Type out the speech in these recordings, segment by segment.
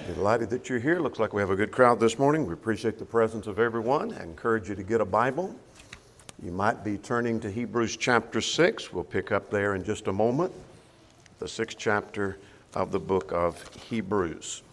Delighted that you're here. Looks like we have a good crowd this morning. We appreciate the presence of everyone. I encourage you to get a Bible. You might be turning to Hebrews chapter 6. We'll pick up there in just a moment. The 6th chapter of the book of Hebrews.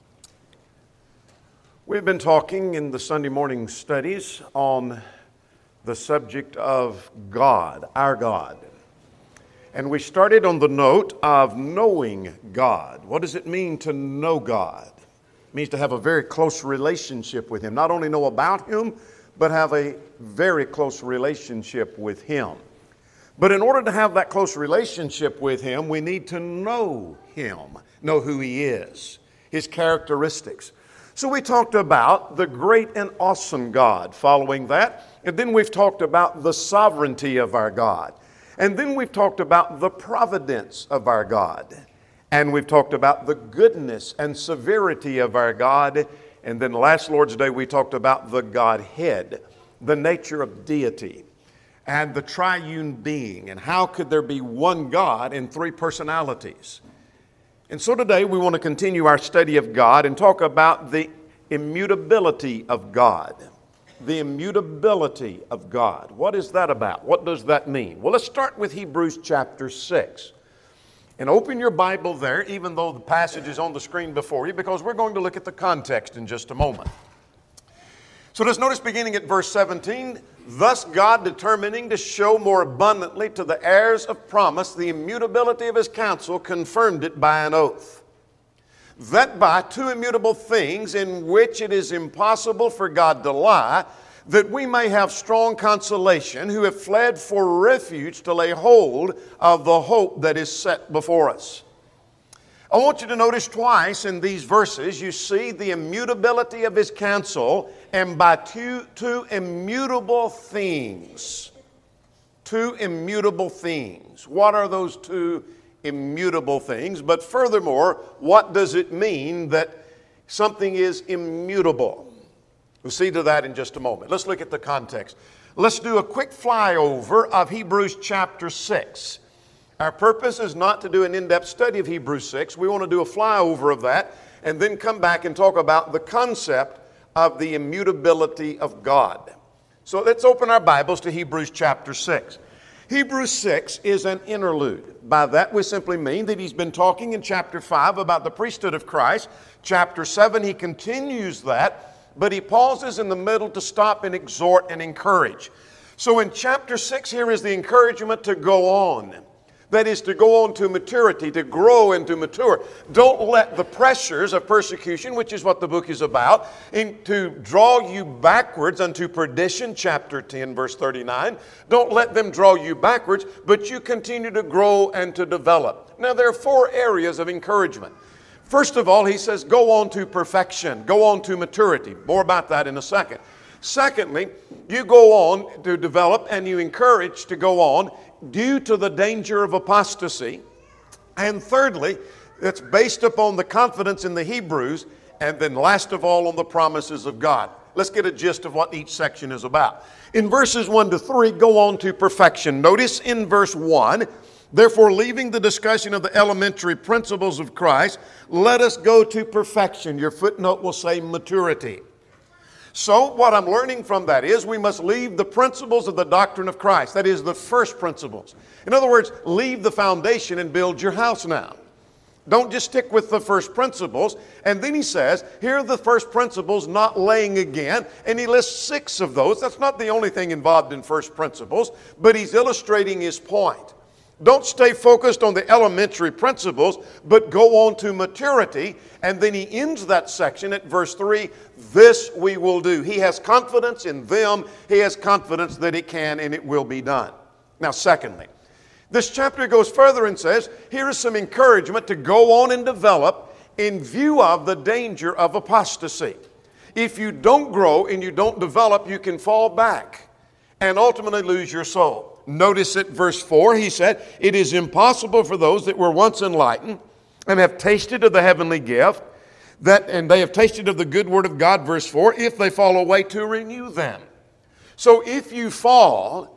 We've been talking in the Sunday morning studies on the subject of God, our God. And we started on the note of knowing God. What does it mean to know God? It means to have a very close relationship with Him. Not only know about Him, but have a very close relationship with Him. But in order to have that close relationship with Him, we need to know Him, know who He is, His characteristics. So we talked about the great and awesome God following that. And then we've talked about the sovereignty of our God. And then we've talked about the providence of our God. And we've talked about the goodness and severity of our God. And then last Lord's Day we talked about the Godhead, the nature of deity, and the triune being. And how could there be one God in three personalities? And so today we want to continue our study of God and talk about the immutability of God. The immutability of God. What is that about? What does that mean? Well, let's start with Hebrews chapter 6. And open your Bible there, even though the passage is on the screen before you, because we're going to look at the context in just a moment. So let's notice beginning at verse 17, thus God determining to show more abundantly to the heirs of promise the immutability of His counsel, confirmed it by an oath. That by two immutable things in which it is impossible for God to lie, that we may have strong consolation who have fled for refuge to lay hold of the hope that is set before us. I want you to notice twice in these verses you see the immutability of His counsel, and by two immutable things. Two immutable things. What are those two immutable things? But furthermore, what does it mean that something is immutable? We'll see to that in just a moment. Let's look at the context. Let's do a quick flyover of Hebrews chapter 6. Our purpose is not to do an in-depth study of Hebrews 6. We want to do a flyover of that and then come back and talk about the concept of the immutability of God. So let's open our Bibles to Hebrews chapter 6. Hebrews 6 is an interlude. By that we simply mean that he's been talking in chapter 5 about the priesthood of Christ. Chapter 7 he continues that, but he pauses in the middle to stop and exhort and encourage. So in chapter 6 here is the encouragement to go on. That is to go on to maturity, to grow and to mature. Don't let the pressures of persecution, which is what the book is about, to draw you backwards unto perdition, chapter 10, verse 39. Don't let them draw you backwards, but you continue to grow and to develop. Now there are four areas of encouragement. First of all, he says, go on to perfection, go on to maturity. More about that in a second. Secondly, you go on to develop and you encourage to go on due to the danger of apostasy. And thirdly, it's based upon the confidence in the Hebrews. And then last of all, on the promises of God. Let's get a gist of what each section is about. In verses 1 to 3, go on to perfection. Notice in verse 1, therefore, leaving the discussion of the elementary principles of Christ, let us go to perfection. Your footnote will say maturity. So what I'm learning from that is we must leave the principles of the doctrine of Christ. That is the first principles. In other words, leave the foundation and build your house now. Don't just stick with the first principles. And then he says, here are the first principles, not laying again. And he lists 6 of those. That's not the only thing involved in first principles, but he's illustrating his point. Don't stay focused on the elementary principles, but go on to maturity. And then he ends that section at verse 3, this we will do. He has confidence in them. He has confidence that it can and it will be done. Now, secondly, this chapter goes further and says, here is some encouragement to go on and develop in view of the danger of apostasy. If you don't grow and you don't develop, you can fall back and ultimately lose your soul. Notice at verse 4, he said, it is impossible for those that were once enlightened and have tasted of the heavenly gift, and they have tasted of the good word of God, verse 4, if they fall away, to renew them. So if you fall,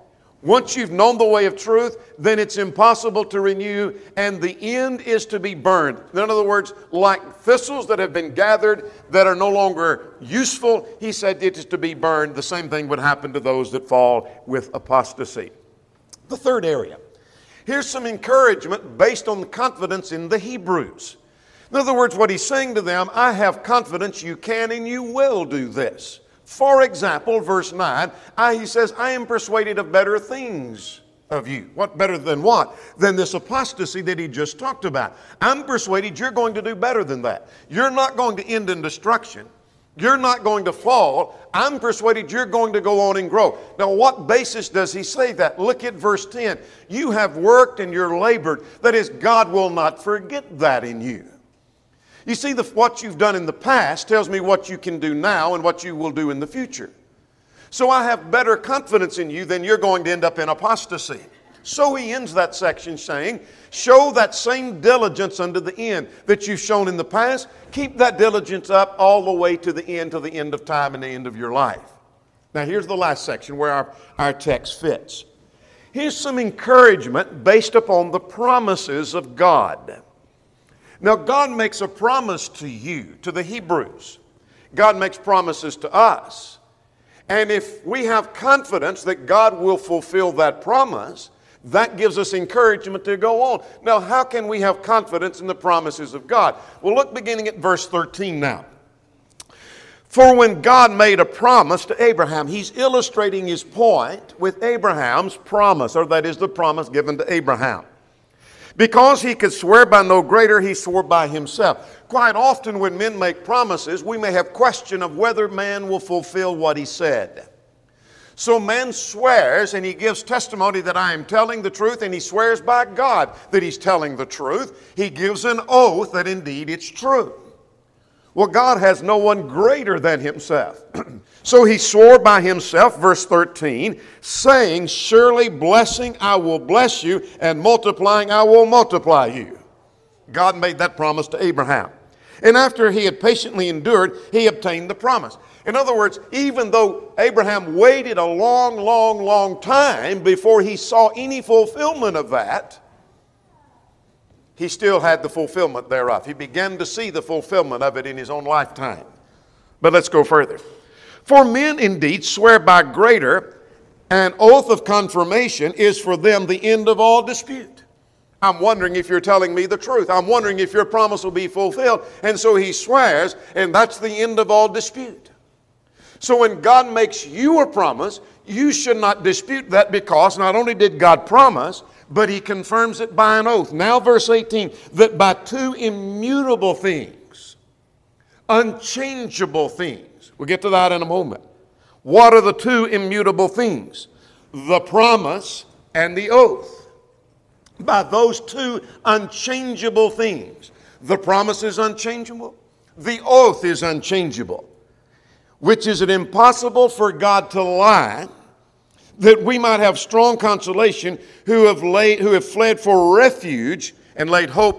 Once you've known the way of truth, then it's impossible to renew, and the end is to be burned. In other words, like thistles that have been gathered that are no longer useful, he said it is to be burned. The same thing would happen to those that fall with apostasy. The third area. Here's some encouragement based on the confidence in the Hebrews. In other words, what he's saying to them, I have confidence you can and you will do this. For example, verse 9, he says, I am persuaded of better things of you. What better than what? Than this apostasy that he just talked about. I'm persuaded you're going to do better than that. You're not going to end in destruction. You're not going to fall. I'm persuaded you're going to go on and grow. Now, what basis does he say that? Look at verse 10. You have worked and you're labored. That is, God will not forget that in you. You see, what you've done in the past tells me what you can do now and what you will do in the future. So I have better confidence in you than you're going to end up in apostasy. So he ends that section saying, show that same diligence unto the end that you've shown in the past. Keep that diligence up all the way to the end of time and the end of your life. Now here's the last section where our text fits. Here's some encouragement based upon the promises of God. Now, God makes a promise to you, to the Hebrews. God makes promises to us. And if we have confidence that God will fulfill that promise, that gives us encouragement to go on. Now, how can we have confidence in the promises of God? Well, look beginning at verse 13 now. For when God made a promise to Abraham, he's illustrating his point with Abraham's promise, or that is the promise given to Abraham. Because he could swear by no greater, he swore by himself. Quite often when men make promises, we may have question of whether man will fulfill what he said. So man swears and he gives testimony that I am telling the truth, and he swears by God that he's telling the truth. He gives an oath that indeed it's true. Well, God has no one greater than himself. So he swore by himself, verse 13, saying, surely blessing I will bless you, and multiplying I will multiply you. God made that promise to Abraham. And after he had patiently endured, he obtained the promise. In other words, even though Abraham waited a long time before he saw any fulfillment of that, he still had the fulfillment thereof. He began to see the fulfillment of it in his own lifetime. But let's go further. For men indeed swear by greater, an oath of confirmation is for them the end of all dispute. I'm wondering if you're telling me the truth. I'm wondering if your promise will be fulfilled. And so he swears, and that's the end of all dispute. So when God makes you a promise, you should not dispute that, because not only did God promise, but he confirms it by an oath. Now verse 18, that by two immutable things, unchangeable things. We'll get to that in a moment. What are the two immutable things? The promise and the oath. By those two unchangeable things. The promise is unchangeable. The oath is unchangeable. Which is it impossible for God to lie, that we might have strong consolation who have fled for refuge and laid hope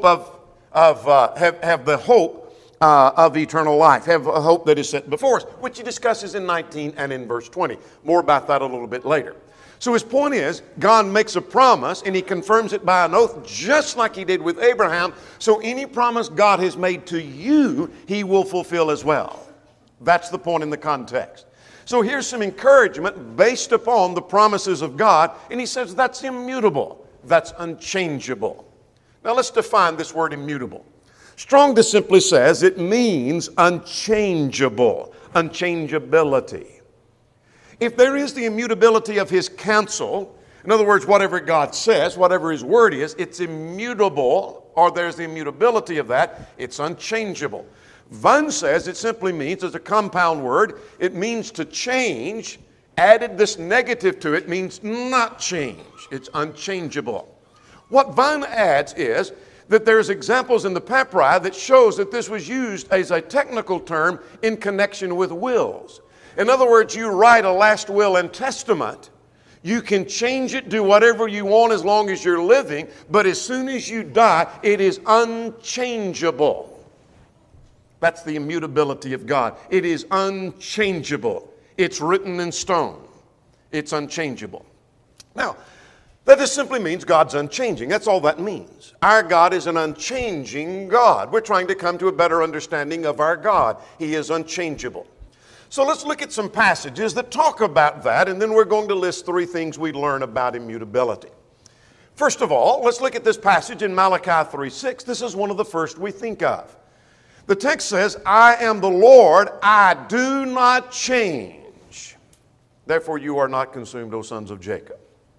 have the hope of eternal life, have a hope that is set before us, which he discusses in 19 and in verse 20. More about that a little bit later. So his point is, God makes a promise and he confirms it by an oath, just like he did with Abraham. So any promise God has made to you, he will fulfill as well. That's the point in the context. So here's some encouragement based upon the promises of God, and he says that's immutable, that's unchangeable. Now let's define this word immutable. Strong just simply says it means unchangeable, unchangeability. If there is the immutability of his counsel, in other words, whatever God says, whatever his word is, it's immutable, or there's the immutability of that, it's unchangeable. Vun says it simply means, it's a compound word, it means to change. Added this negative to it means not change. It's unchangeable. What Vun adds is that there's examples in the papyri that shows that this was used as a technical term in connection with wills. In other words, you write a last will and testament, you can change it, do whatever you want as long as you're living, but as soon as you die, it is unchangeable. That's the immutability of God. It is unchangeable. It's written in stone. It's unchangeable. Now, that just simply means God's unchanging. That's all that means. Our God is an unchanging God. We're trying to come to a better understanding of our God. He is unchangeable. So let's look at some passages that talk about that, and then we're going to list 3 things we learn about immutability. First of all, let's look at this passage in Malachi 3:6. This is one of the first we think of. The text says, I am the Lord, I do not change. Therefore you are not consumed, O sons of Jacob.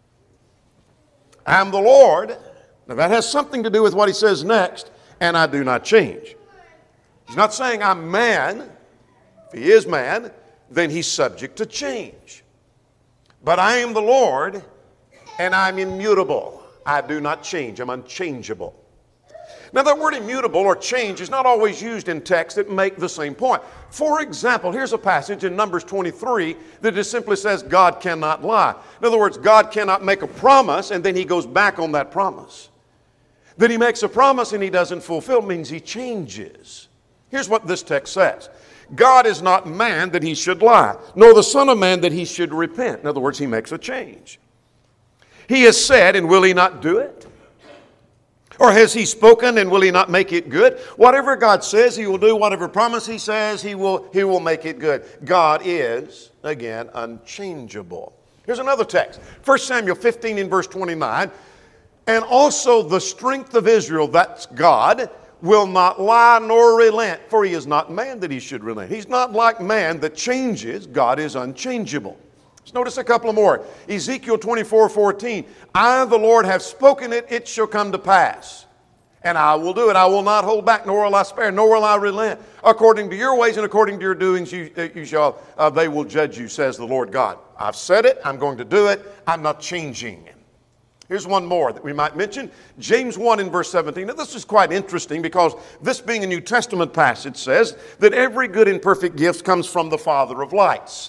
I am the Lord. Now that has something to do with what he says next, and I do not change. He's not saying I'm man. If he is man, then he's subject to change. But I am the Lord, and I'm immutable. I do not change. I'm unchangeable. Now that word immutable or change is not always used in texts that make the same point. For example, here's a passage in Numbers 23 that just simply says God cannot lie. In other words, God cannot make a promise and then he goes back on that promise. That he makes a promise and he doesn't fulfill means he changes. Here's what this text says. God is not man that he should lie, nor the son of man that he should repent. In other words, he makes a change. He has said, and will he not do it? Or has he spoken, and will he not make it good? Whatever God says, he will do. Whatever promise he says, he will make it good. God is, again, unchangeable. Here's another text. 1 Samuel 15 in verse 29. And also the strength of Israel, that's God, will not lie nor relent, for he is not man that he should relent. He's not like man that changes. God is unchangeable. Let's notice a couple of more. Ezekiel 24:14. I, the Lord, have spoken it, it shall come to pass. And I will do it. I will not hold back, nor will I spare, nor will I relent. According to your ways and according to your doings, they will judge you, says the Lord God. I've said it. I'm going to do it. I'm not changing. Here's one more that we might mention. James 1 in verse 17. Now this is quite interesting because this being a New Testament passage says that every good and perfect gift comes from the Father of lights,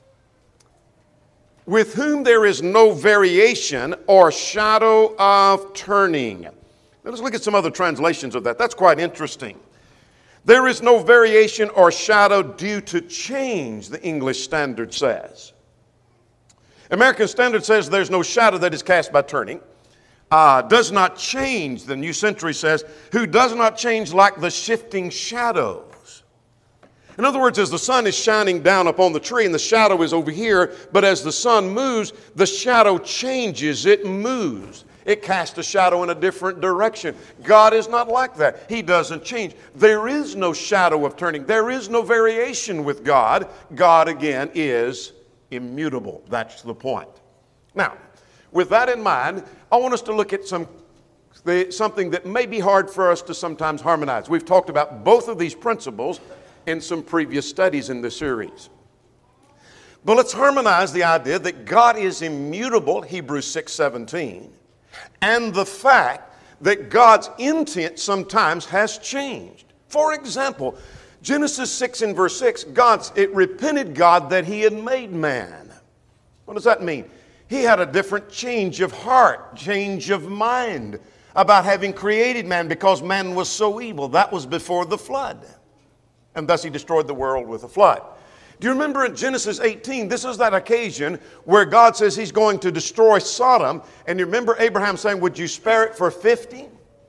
with whom there is no variation or shadow of turning. Now let's look at some other translations of that. That's quite interesting. There is no variation or shadow due to change, the English Standard says. American Standard says there's no shadow that is cast by turning. Does not change, the New Century says, who does not change like the shifting shadows. In other words, as the sun is shining down upon the tree and the shadow is over here, but as the sun moves, the shadow changes, it moves. It casts a shadow in a different direction. God is not like that. He doesn't change. There is no shadow of turning. There is no variation with God. God, again, is immutable. That's the point. Now, with that in mind, I want us to look at something that may be hard for us to sometimes harmonize. We've talked about both of these principles in some previous studies in this series. But let's harmonize the idea that God is immutable, Hebrews 6:17, and the fact that God's intent sometimes has changed. For example, Genesis 6 in verse 6, it repented God that he had made man. What does that mean? He had a different change of heart, change of mind about having created man because man was so evil. That was before the flood. And thus he destroyed the world with a flood. Do you remember in Genesis 18, this is that occasion where God says he's going to destroy Sodom. And you remember Abraham saying, would you spare it for 50?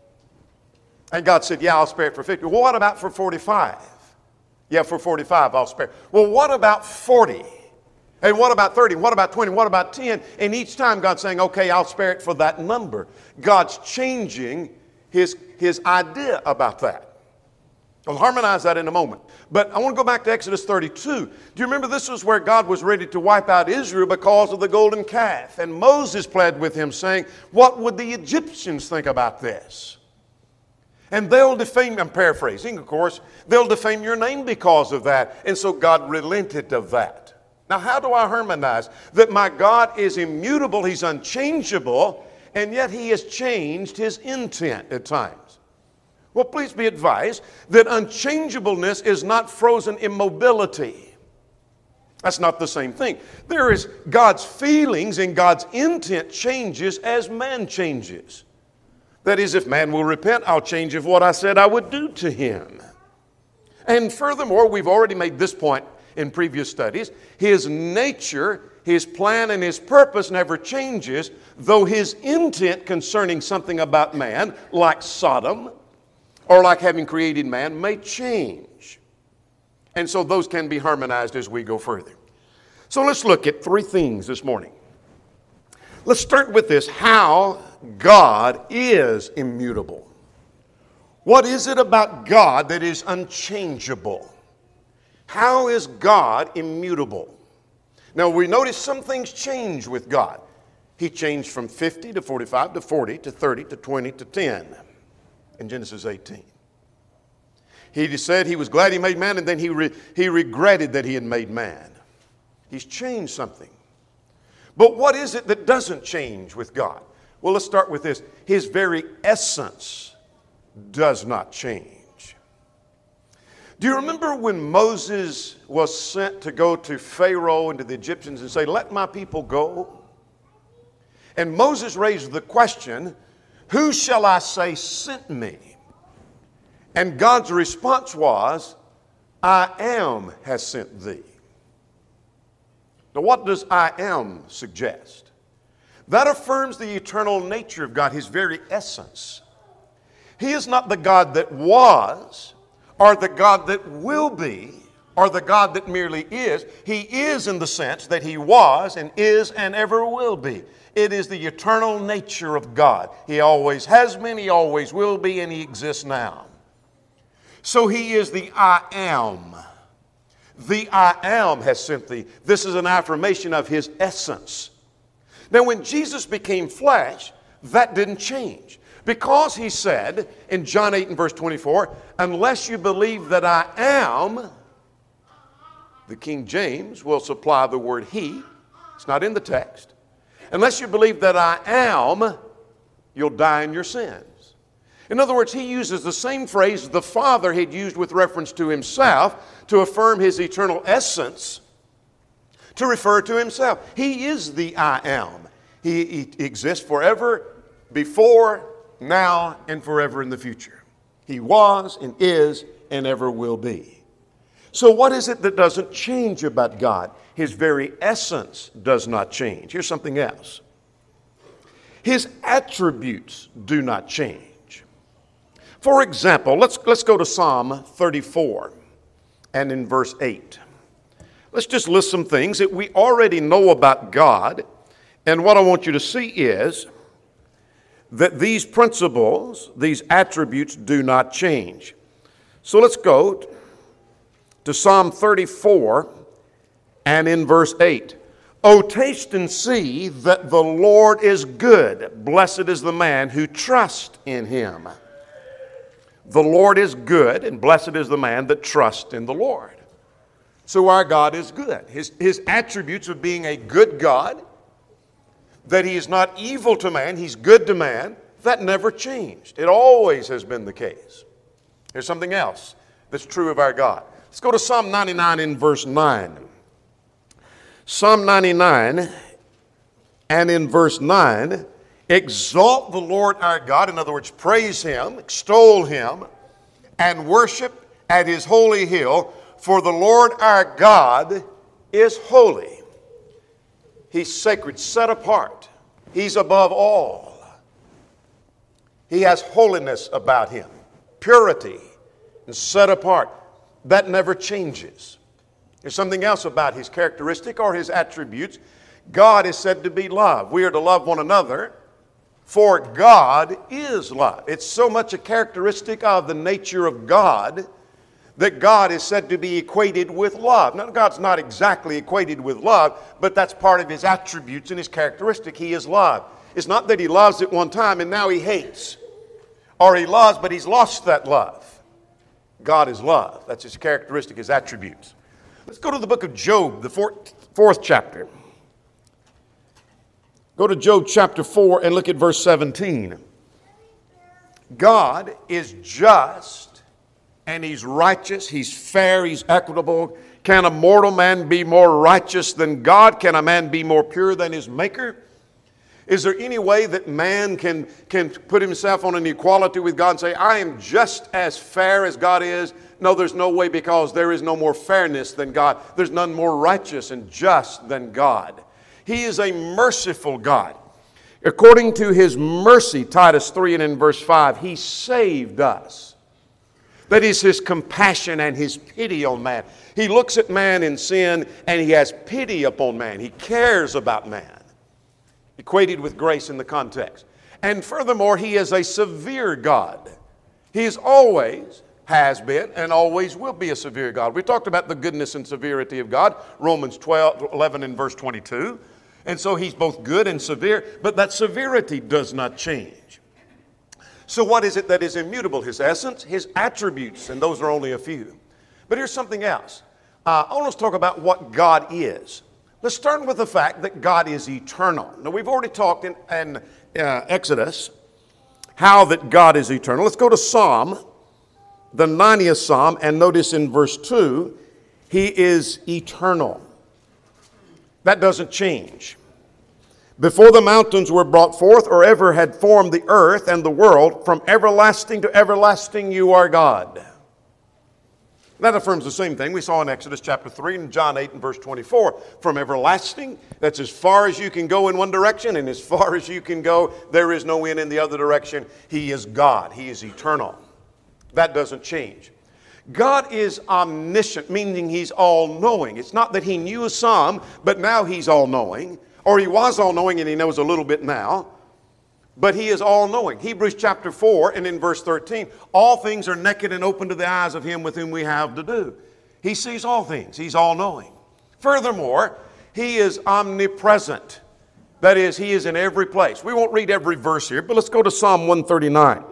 And God said, yeah, I'll spare it for 50. Well, what about for 45? Yeah, for 45 I'll spare. Well, what about 40? And what about 30? What about 20? What about 10? And each time God's saying, okay, I'll spare it for that number. God's changing his idea about that. I'll harmonize that in a moment. But I want to go back to Exodus 32. Do you remember this was where God was ready to wipe out Israel because of the golden calf? And Moses pled with him saying, what would the Egyptians think about this? And they'll defame, I'm paraphrasing, of course, they'll defame your name because of that. And so God relented of that. Now, how do I harmonize that my God is immutable, he's unchangeable, and yet he has changed his intent at times? Well, please be advised that unchangeableness is not frozen immobility. That's not the same thing. There is God's feelings and God's intent changes as man changes. That is, if man will repent, I'll change of what I said I would do to him. And furthermore, we've already made this point in previous studies. His nature His plan and His purpose never changes, though His intent concerning something about man, like Sodom, or like having created man, may change. And so those can be harmonized as we go further. So let's look at three things this morning. Let's start with this: how God is immutable. What is it about God that is unchangeable? How is God immutable? Now we notice some things change with God. He changed from 50 to 45 to 40 to 30 to 20 to 10 in Genesis 18. He said he was glad He made man, and then he regretted that He had made man. He's changed something. But what is it that doesn't change with God? Well, let's start with this. His very essence does not change. Do you remember when Moses was sent to go to Pharaoh and to the Egyptians and say, "Let my people go"? And Moses raised the question, "Who shall I say sent me?" And God's response was, "I am has sent thee." Now what does "I am" suggest? That affirms the eternal nature of God, His very essence. He is not the God that was, or the God that will be, or the God that merely is. He is in the sense that He was and is and ever will be. It is the eternal nature of God. He always has been, He always will be, and He exists now. So He is the I am. The I am has sent thee. This is an affirmation of His essence. Now when Jesus became flesh, that didn't change. Because He said in John 8 and verse 24, "Unless you believe that I am," the King James will supply the word He. It's not in the text. "Unless you believe that I am, you'll die in your sins." In other words, He uses the same phrase the Father had used with reference to Himself to affirm His eternal essence, to refer to Himself. He is the I am. He exists forever, before, now, and forever in the future. He was and is and ever will be. So what is it that doesn't change about God? His very essence does not change. Here's something else. His attributes do not change. For example, let's go to Psalm 34 and in verse 8. Let's just list some things that we already know about God. And what I want you to see is that these principles, these attributes do not change. So let's go to Psalm 34 and in verse 8. "O taste and see that the Lord is good. Blessed is the man who trusts in Him." The Lord is good, and blessed is the man that trusts in the Lord. So our God is good. His attributes of being a good God, that He is not evil to man, He's good to man, that never changed. It always has been the case. Here's something else that's true of our God. Let's go to Psalm 99 in verse 9. Psalm 99 and in verse 9, "Exalt the Lord our God," in other words, praise Him, extol Him, "and worship at His holy hill, for the Lord our God is holy." He's sacred, set apart. He's above all. He has holiness about Him, purity, and set apart. That never changes. There's something else about His characteristic or His attributes. God is said to be love. We are to love one another, for God is love. It's so much a characteristic of the nature of God that God is said to be equated with love. Now, God's not exactly equated with love, but that's part of His attributes and His characteristic. He is love. It's not that He loves at one time and now He hates, or He loves but He's lost that love. God is love. That's His characteristic, His attributes. Let's go to the book of Job, the fourth chapter. Go to Job chapter 4 and look at verse 17. God is just and He's righteous. He's fair. He's equitable. Can a mortal man be more righteous than God? Can a man be more pure than his Maker? Is there any way that man can put himself on an equality with God and say, I am just as fair as God is? No, there's no way, because there is no more fairness than God. There's none more righteous and just than God. He is a merciful God. According to His mercy, Titus 3 and in verse 5, He saved us. That is His compassion and His pity on man. He looks at man in sin and He has pity upon man. He cares about man. Equated with grace in the context. And furthermore, He is a severe God. He is always, has been, and always will be a severe God. We talked about the goodness and severity of God, Romans 11 and verse 22. And so He's both good and severe, but that severity does not change. So what is it that is immutable? His essence, His attributes, and those are only a few. But here's something else. I want to talk about what God is. Let's start with the fact that God is eternal. Now, we've already talked in Exodus how that God is eternal. Let's go to Psalm, the 90th Psalm, and notice in verse 2, He is eternal. That doesn't change. Before the mountains were brought forth, or ever had formed the earth and the world, from everlasting to everlasting you are God. That affirms the same thing we saw in Exodus chapter 3 and John 8 and verse 24. From everlasting, that's as far as you can go in one direction, and as far as you can go, there is no end in the other direction. He is God. He is eternal. That doesn't change. God is omniscient, meaning He's all-knowing. It's not that He knew some, but now He's all-knowing. Or He was all-knowing and He knows a little bit now. But He is all-knowing. Hebrews chapter 4 and in verse 13, all things are naked and open to the eyes of Him with whom we have to do. He sees all things. He's all-knowing. Furthermore, He is omnipresent. That is, He is in every place. We won't read every verse here, but let's go to Psalm 139.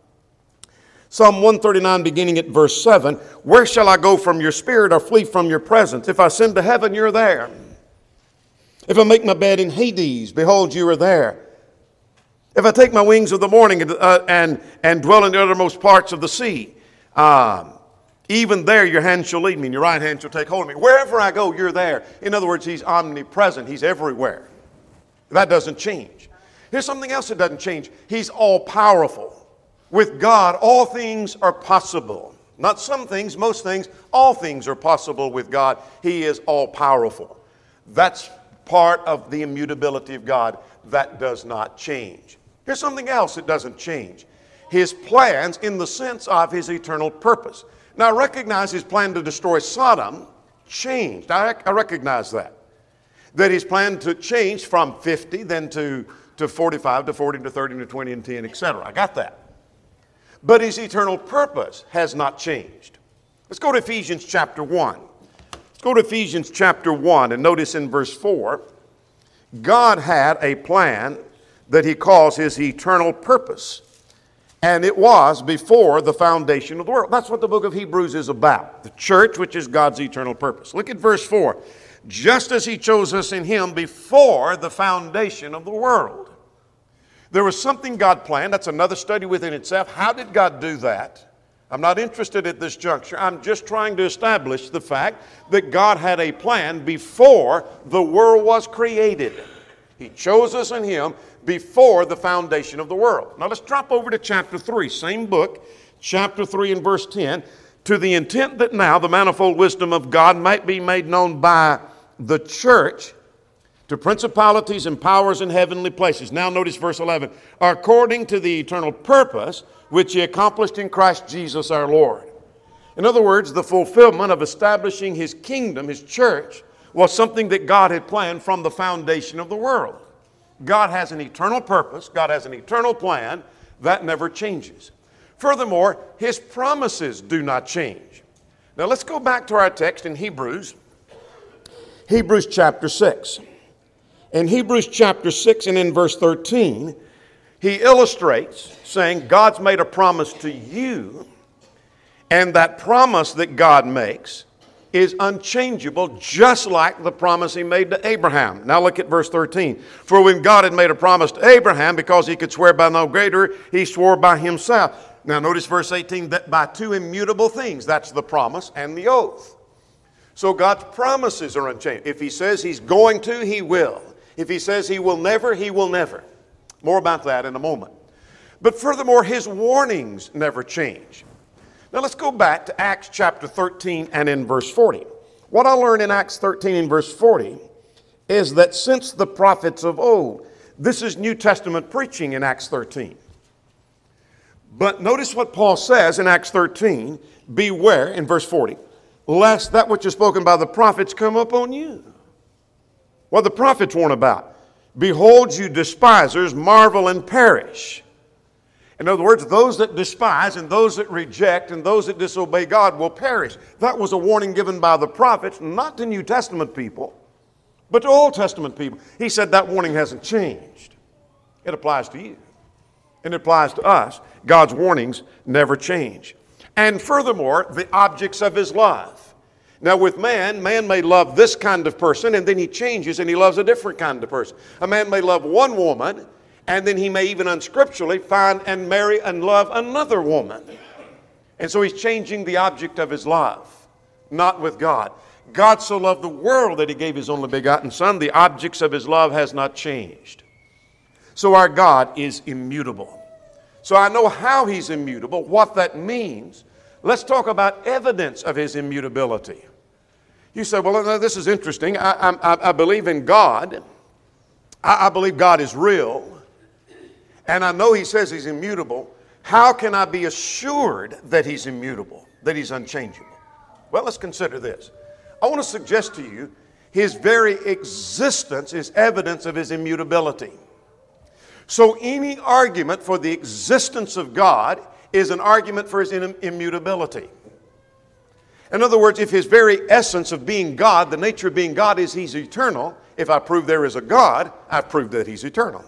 Psalm 139 beginning at verse 7, where shall I go from your spirit or flee from your presence? If I ascend to heaven, you're there. If I make my bed in Hades, behold, you are there. If I take my wings of the morning and dwell in the uttermost parts of the sea, even there your hand shall lead me, and your right hand shall take hold of me. Wherever I go, you're there. In other words, He's omnipresent. He's everywhere. That doesn't change. Here's something else that doesn't change. He's all-powerful. With God, all things are possible. Not some things, most things. All things are possible with God. He is all-powerful. That's part of the immutability of God. That does not change. Here's something else that doesn't change. His plans in the sense of His eternal purpose. Now, I recognize His plan to destroy Sodom changed. I recognize that. That His plan to change from 50, then to 45, to 40, to 30, to 20, and 10, etc. I got that. But His eternal purpose has not changed. Let's go to Ephesians chapter 1. Let's go to Ephesians chapter 1 and notice in verse 4, God had a plan that He calls His eternal purpose. And it was before the foundation of the world. That's what the book of Hebrews is about. The church, which is God's eternal purpose. Look at verse 4. Just as He chose us in Him before the foundation of the world. There was something God planned. That's another study within itself. How did God do that? I'm not interested at this juncture. I'm just trying to establish the fact that God had a plan before the world was created. He chose us in Him before the foundation of the world. Now let's drop over to chapter 3, same book, chapter 3 and verse 10. To the intent that now the manifold wisdom of God might be made known by the church to principalities and powers in heavenly places. Now notice verse 11. According to the eternal purpose which He accomplished in Christ Jesus our Lord. In other words, the fulfillment of establishing His kingdom, His church, was something that God had planned from the foundation of the world. God has an eternal purpose. God has an eternal plan. That never changes. Furthermore, His promises do not change. Now let's go back to our text in Hebrews. Hebrews chapter 6. In Hebrews chapter 6 and in verse 13, he illustrates saying God's made a promise to you, and that promise that God makes is unchangeable, just like the promise He made to Abraham. Now look at verse 13. For when God had made a promise to Abraham, because He could swear by no greater, He swore by Himself. Now notice verse 18, that by two immutable things, that's the promise and the oath. So God's promises are unchanged. If He says He's going to, He will. If He says He will never, He will never. More about that in a moment. But furthermore, His warnings never change. Now let's go back to Acts chapter 13 and in verse 40. What I learned in Acts 13 and verse 40 is that since the prophets of old, this is New Testament preaching in Acts 13. But notice what Paul says in Acts 13, beware, in verse 40, lest that which is spoken by the prophets come upon you. What the prophets warn about. Behold, you despisers marvel and perish. In other words, those that despise and those that reject and those that disobey God will perish. That was a warning given by the prophets, not to New Testament people, but to Old Testament people. He said that warning hasn't changed. It applies to you. And it applies to us. God's warnings never change. And furthermore, the objects of his love. Now with man may love this kind of person and then he changes and he loves a different kind of person. A man may love one woman and then he may even unscripturally find and marry and love another woman. And so he's changing the object of his love, not with God. God so loved the world that he gave his only begotten Son. The objects of his love has not changed. So our God is immutable. So I know how he's immutable, what that means. Let's talk about evidence of his immutability. You say, well, this is interesting. I believe in God. I believe God is real. And I know he says he's immutable. How can I be assured that he's immutable, that he's unchangeable? Well, let's consider this. I want to suggest to you his very existence is evidence of his immutability. So any argument for the existence of God is an argument for his immutability. In other words, if his very essence of being God, the nature of being God is he's eternal, if I prove there is a God, I've proved that he's eternal.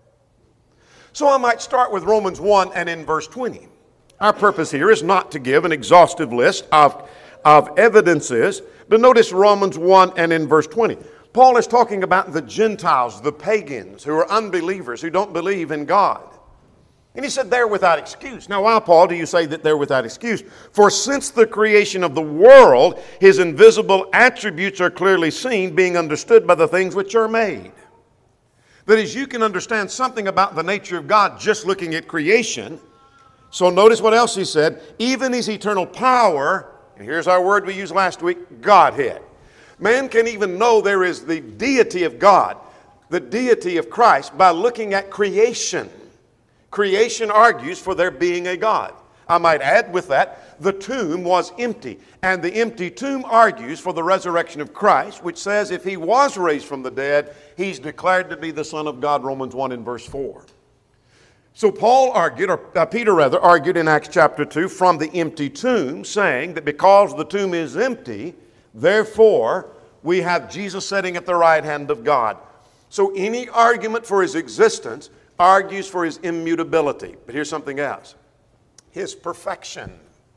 So I might start with Romans 1 and in verse 20. Our purpose here is not to give an exhaustive list of evidences, but notice Romans 1 and in verse 20. Paul is talking about the Gentiles, the pagans, who are unbelievers, who don't believe in God. And he said they're without excuse. Now why, Paul, do you say that they're without excuse? For since the creation of the world, his invisible attributes are clearly seen, being understood by the things which are made. That is, you can understand something about the nature of God just looking at creation. So notice what else he said. Even his eternal power, and here's our word we used last week, Godhead. Man can even know there is the deity of God, the deity of Christ, by looking at creation. Creation argues for there being a God. I might add with that, the tomb was empty. And the empty tomb argues for the resurrection of Christ, which says if he was raised from the dead, he's declared to be the Son of God, Romans 1 and verse 4. So Paul argued, or Peter argued in Acts chapter 2 from the empty tomb, saying that because the tomb is empty, therefore we have Jesus sitting at the right hand of God. So any argument for his existence argues for his immutability. But here's something else. His perfection.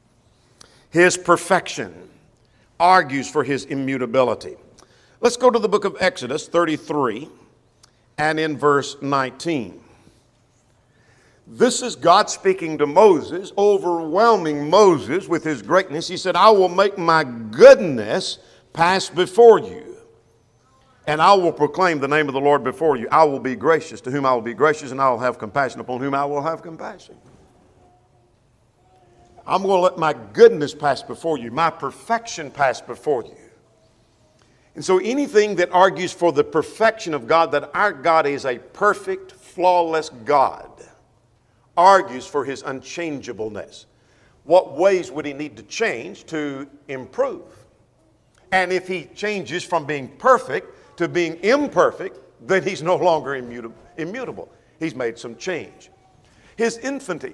His perfection argues for his immutability. Let's go to the book of Exodus 33 and in verse 19. This is God speaking to Moses, overwhelming Moses with his greatness. He said, I will make my goodness pass before you, and I will proclaim the name of the Lord before you. I will be gracious to whom I will be gracious, and I will have compassion upon whom I will have compassion. I'm going to let my goodness pass before you, my perfection pass before you. And so anything that argues for the perfection of God, that our God is a perfect, flawless God, argues for his unchangeableness. What ways would he need to change to improve? And if he changes from being perfect to being imperfect, then he's no longer immutable. He's made some change. His infinity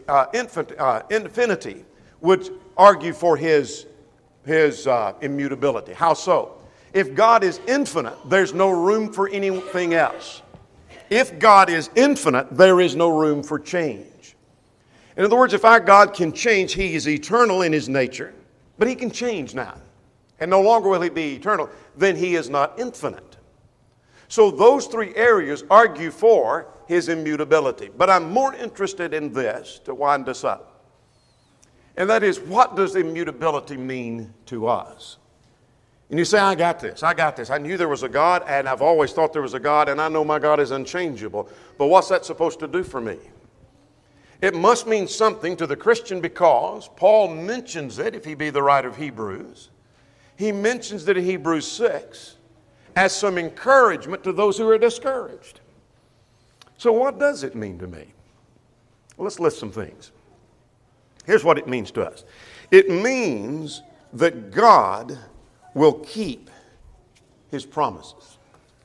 would argue for his immutability. How so? If God is infinite, there's no room for anything else. If God is infinite, there is no room for change. In other words, if our God can change, he is eternal in his nature, but he can change now. And no longer will he be eternal, then he is not infinite. So those three areas argue for his immutability. But I'm more interested in this to wind us up. And that is, what does immutability mean to us? And you say, I got this. I knew there was a God, and I've always thought there was a God, and I know my God is unchangeable. But what's that supposed to do for me? It must mean something to the Christian because Paul mentions it, if he be the writer of Hebrews. He mentions it in Hebrews 6. as some encouragement to those who are discouraged. So what does it mean to me? Well, let's list some things. Here's what it means to us. It means that God will keep His promises.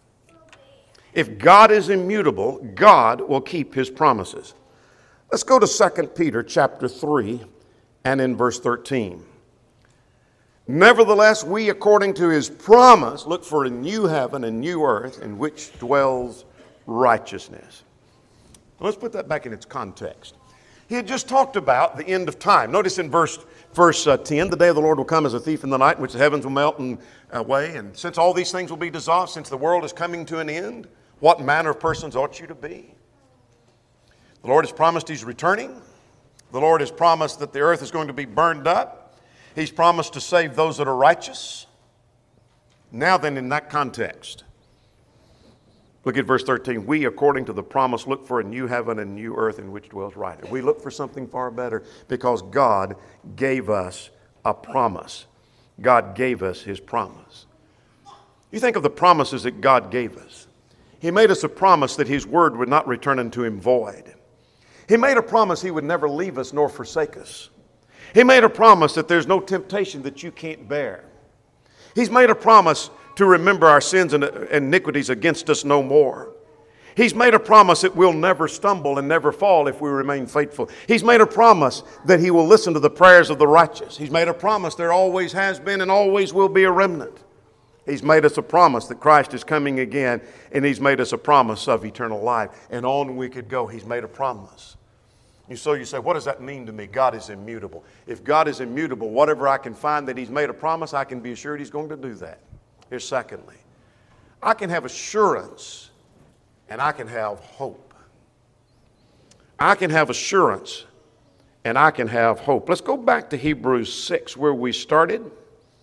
If God is immutable, God will keep His promises. Let's go to 2 Peter chapter 3 and in verse 13. Nevertheless, we, according to His promise, look for a new heaven and new earth in which dwells righteousness. Let's put that back in its context. He had just talked about the end of time. Notice in verse 10, the day of the Lord will come as a thief in the night, in which the heavens will melt away. And since all these things will be dissolved, since the world is coming to an end, what manner of persons ought you to be? The Lord has promised He's returning. The Lord has promised that the earth is going to be burned up. He's promised to save those that are righteous. Now then, in that context, look at verse 13. We, according to the promise, look for a new heaven and new earth in which dwells righteousness. We look for something far better because God gave us a promise. God gave us His promise. You think of the promises that God gave us. He made us a promise that His word would not return unto Him void. He made a promise He would never leave us nor forsake us. He made a promise that there's no temptation that you can't bear. He's made a promise to remember our sins and iniquities against us no more. He's made a promise that we'll never stumble and never fall if we remain faithful. He's made a promise that He will listen to the prayers of the righteous. He's made a promise there always has been and always will be a remnant. He's made us a promise that Christ is coming again, and He's made us a promise of eternal life. And on we could go. He's made a promise. So you say, what does that mean to me? God is immutable. If God is immutable, whatever I can find that He's made a promise, I can be assured He's going to do that. Here's secondly, I can have assurance and I can have hope. I can have assurance and I can have hope. Let's go back to Hebrews 6 where we started.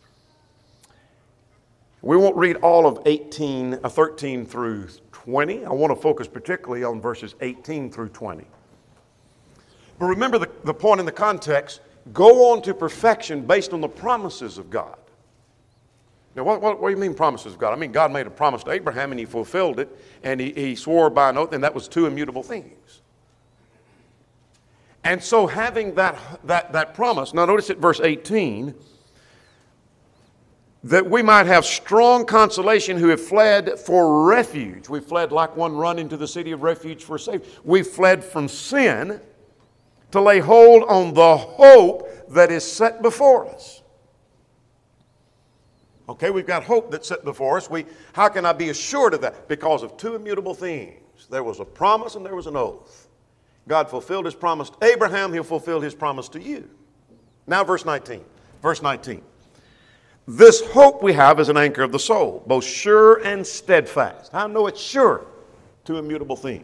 We won't read all of 13 through 20. I want to focus particularly on verses 18 through 20. But remember the point in the context, go on to perfection based on the promises of God. Now, what do you mean promises of God? I mean, God made a promise to Abraham and He fulfilled it, and he swore by an oath, and that was two immutable things. And so having that promise, now notice at verse 18, that we might have strong consolation who have fled for refuge. We fled like one run into the city of refuge for safety. We fled from sin to lay hold on the hope that is set before us. Okay, we've got hope that's set before us. How can I be assured of that? Because of two immutable things. There was a promise and there was an oath. God fulfilled His promise to Abraham. He'll fulfill His promise to you. Now verse 19. Verse 19. This hope we have is an anchor of the soul, both sure and steadfast. I know it's sure. Two immutable things.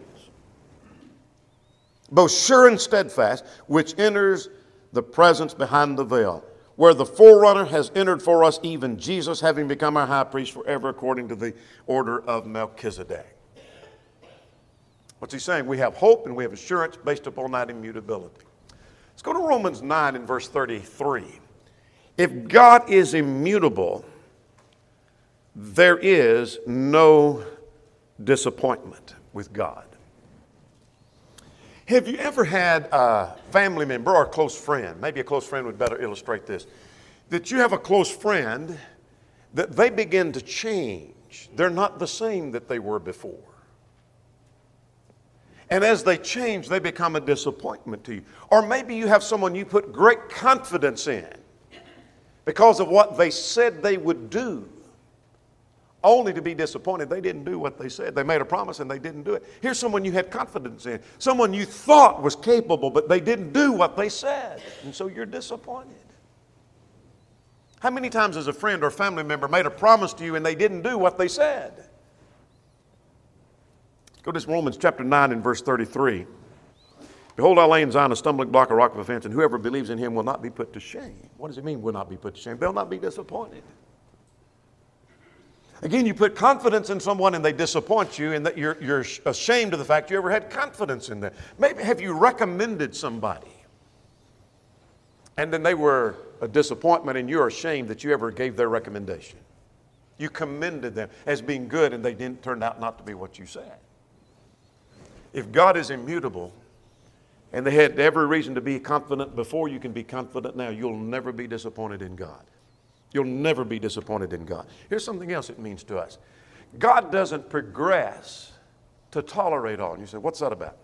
Both sure and steadfast, which enters the presence behind the veil, where the forerunner has entered for us, even Jesus, having become our high priest forever according to the order of Melchizedek. What's he saying? We have hope and we have assurance based upon that immutability. Let's go to Romans 9 and verse 33. If God is immutable, there is no disappointment with God. Have you ever had a family member or a close friend, maybe a close friend would better illustrate this, that you have a close friend that they begin to change. They're not the same that they were before. And as they change, they become a disappointment to you. Or maybe you have someone you put great confidence in because of what they said they would do, only to be disappointed they didn't do what they said. They made a promise and they didn't do it. Here's someone you had confidence in, someone you thought was capable, but they didn't do what they said, and so you're disappointed. How many times has a friend or family member made a promise to you and they didn't do what they said? Go to Romans chapter 9 and verse 33. Behold, I lay in Zion a stumbling block, a rock of offense, and whoever believes in Him will not be put to shame. What does it mean, will not be put to shame? They'll not be disappointed. Again, you put confidence in someone and they disappoint you, and that you're ashamed of the fact you ever had confidence in them. Maybe have you recommended somebody and then they were a disappointment and you're ashamed that you ever gave their recommendation? You commended them as being good, and they didn't turn out not to be what you said. If God is immutable, and they had every reason to be confident before, you can be confident now. You'll never be disappointed in God. You'll never be disappointed in God. Here's something else it means to us. God doesn't progress to tolerate all. And you say, what's that about?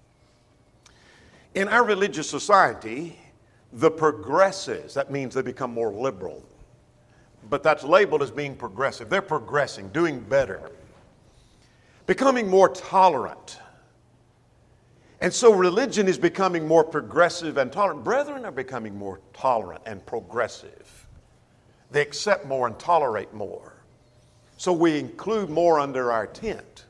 In our religious society, the progressives, that means they become more liberal. But that's labeled as being progressive. They're progressing, doing better, becoming more tolerant. And so religion is becoming more progressive and tolerant. Brethren are becoming more tolerant and progressive. They accept more and tolerate more. So we include more under our tent.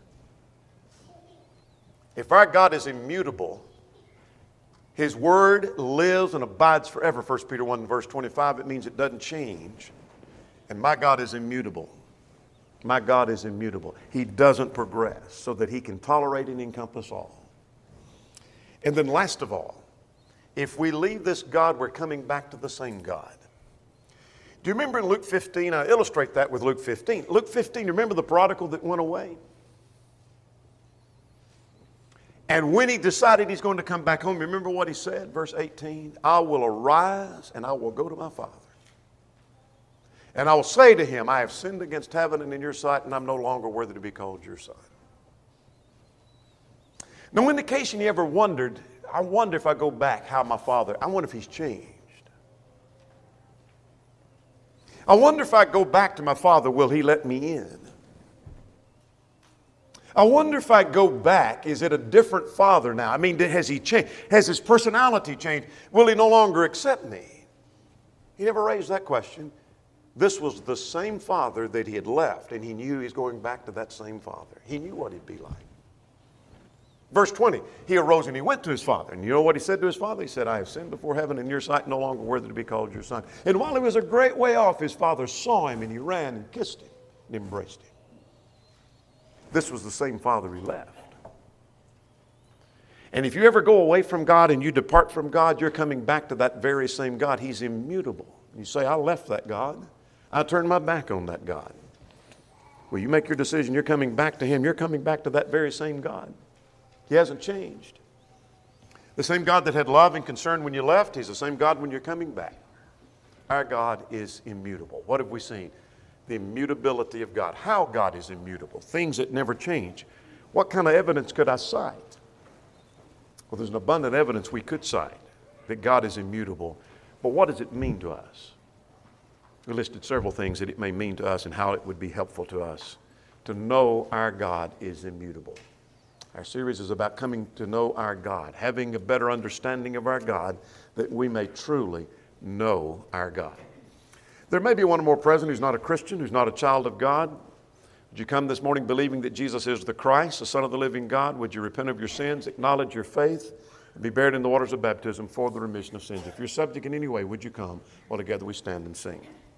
If our God is immutable, His Word lives and abides forever. 1 Peter 1 verse 25, it means it doesn't change. And my God is immutable. My God is immutable. He doesn't progress so that He can tolerate and encompass all. And then last of all, if we leave this God, we're coming back to the same God. Do you remember in Luke 15? I illustrate that with Luke 15. Luke 15, remember the prodigal that went away? And when he decided he's going to come back home, remember what he said? Verse 18, I will arise and I will go to my father. And I will say to him, I have sinned against heaven and in your sight, and I'm no longer worthy to be called your son. No indication he ever wondered, I wonder if I go back, how my father, I wonder if he's changed. I wonder if I go back to my father, will he let me in? I wonder if I go back, is it a different father now? I mean, has he changed? Has his personality changed? Will he no longer accept me? He never raised that question. This was the same father that he had left, and he knew he was going back to that same father. He knew what he'd be like. Verse 20, he arose and he went to his father. And you know what he said to his father? He said, I have sinned before heaven and your sight, no longer worthy to be called your son. And while he was a great way off, his father saw him and he ran and kissed him and embraced him. This was the same father he left. And if you ever go away from God and you depart from God, you're coming back to that very same God. He's immutable. You say, I left that God. I turned my back on that God. Well, you make your decision, you're coming back to Him. You're coming back to that very same God. He hasn't changed. The same God that had love and concern when you left, He's the same God when you're coming back. Our God is immutable. What have we seen? The immutability of God. How God is immutable. Things that never change. What kind of evidence could I cite? Well, there's an abundant evidence we could cite that God is immutable. But what does it mean to us? We listed several things that it may mean to us and how it would be helpful to us to know our God is immutable. Our series is about coming to know our God, having a better understanding of our God, that we may truly know our God. There may be one or more present who's not a Christian, who's not a child of God. Would you come this morning believing that Jesus is the Christ, the Son of the living God? Would you repent of your sins, acknowledge your faith, and be buried in the waters of baptism for the remission of sins? If you're subject in any way, would you come while together we stand and sing?